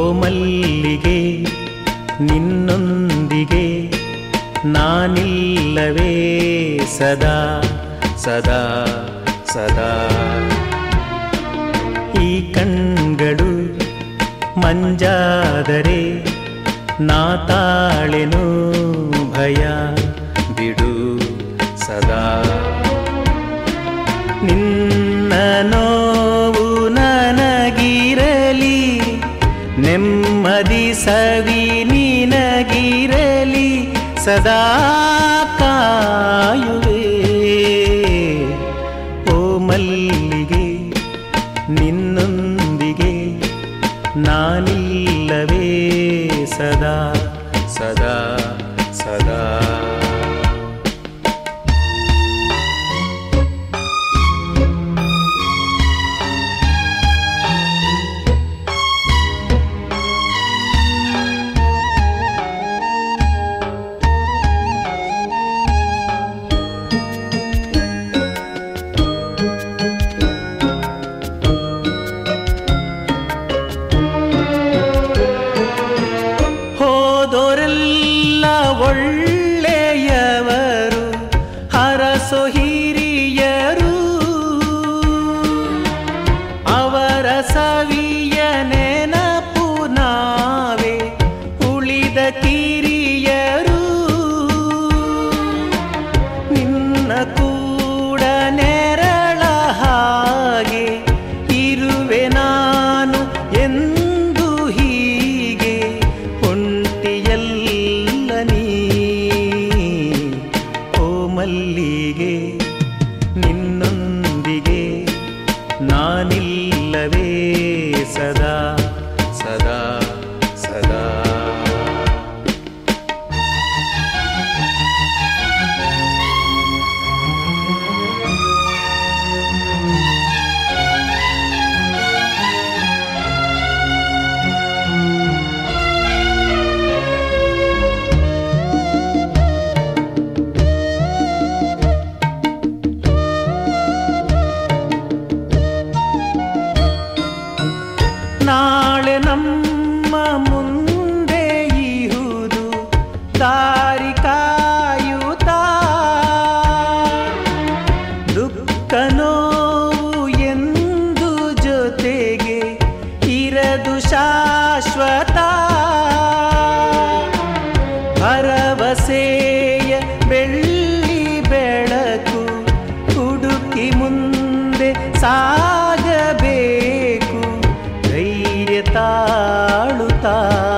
ಮಲ್ಲಿಗೆ ನಿನ್ನೊಂದಿಗೆ ನಾನಿಲ್ಲವೇ ಸದಾ ಸದಾ ಸದಾ. ಈ ಕಣ್ಗಳು ಮಂಜಾದರೆ ನಾ ತಾಳೆನು ಭಯ ಬಿಡು ಸದಾ. ನಿನ್ನ ನೋವು ನನಗಿರಲಿ, ನೆಮ್ಮದಿ ಸವಿ ನಿನಗಿರಲಿ, ಸದಾ ಕಾಯುವೆ. ಓ ಮಲ್ಲಿಗೆ ನಿನ್ನೊಂದಿಗೆ ನಾನಿಲ್ಲವೇ ಸದಾ ಸದಾ ಸದಾ. ಒಳ್ಳೆಯವರು ಹರಸೋ ಹಿರಿಯರು, ಅವರ ಸವಿಯ ನೆನಪು ನಾವೇ ಉಳಿದ ಕಿರಿಯರು. ನಿನ್ನ ಕೂಡ ನೆರಳ ಹಾಗೆ ಇರುವೆ ನಾನು ಎಂದು ಹೀಗೆ ಒಂಟಿಯಲ್ಲ ನೀ. ಓ ಮಲ್ಲಿಗೆ ನಿನ್ನೊಂದಿಗೆ ನಾನಿಲ್ಲವೇ ಸದಾ ಸದಾ ಸದಾ. ನಾಳೆ ನಮ್ಮ ಮುಂದೆ ಇಹುದು ದಾರಿ ಕಾಯುತ್ತಾ, ದುಃಖ ನೋವು ಎಂದು ಜೊತೆಗೆ ಇರದು ಶಾಶ್ವತ. ಭರವಸೆಯ ಬೆಳ್ಳಿ ಬೆಳಕು ಹುಡುಕಿ ಮುಂದೆ ಸಾಗಬೇಕು ಧೈರ್ಯ ತಾಳುತ್ತಾ.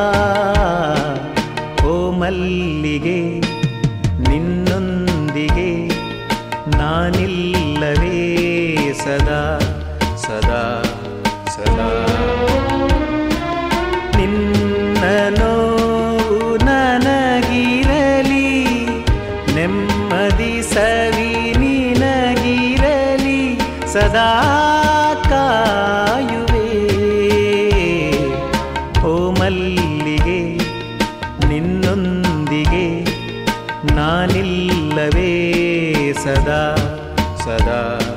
ಓ ಮಲ್ಲಿಗೆ ನಿನ್ನೊಂದಿಗೆ ನಾನಿಲ್ಲವೇ ಸದಾ ಸದಾ ಸದಾ. ನಿನ್ನ ನೋವು ನನಗಿರಲಿ, ನೆಮ್ಮದಿ ಸವಿ ನಿನಗಿರಲಿ, ಸದಾ ಕಾಯುವೆ. ಓ ಮಲ್ಲಿಗೆ ನಿನ್ನೊಂದಿಗೆ ನಾನಿಲ್ಲವೇ ಸದಾ ಸದಾ.